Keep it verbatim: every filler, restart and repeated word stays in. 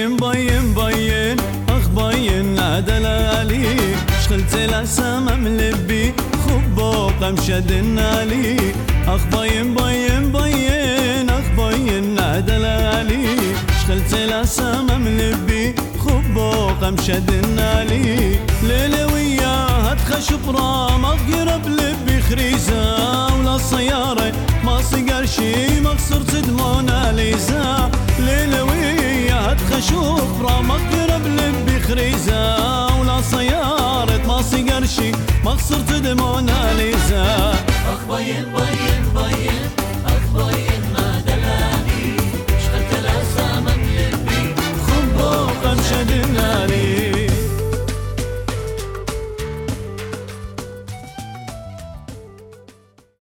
باين باين باين اخ باين عدلالي شغلت العسامة ملبي خبو قمشد النالي اخ باين باين باين اخ باين عدلالي شغلت العسامة ملبي خبو قمشد النالي ليلوية هتخش برام اغير بلبي خريزة ولا السيارة ما صقر شي ما خسرت دموناليزا ليلوية هتخش برام اغير بلبي خريزة ولا سيارة ما صقر شي ما خسرت دموناليزا اخ باين باين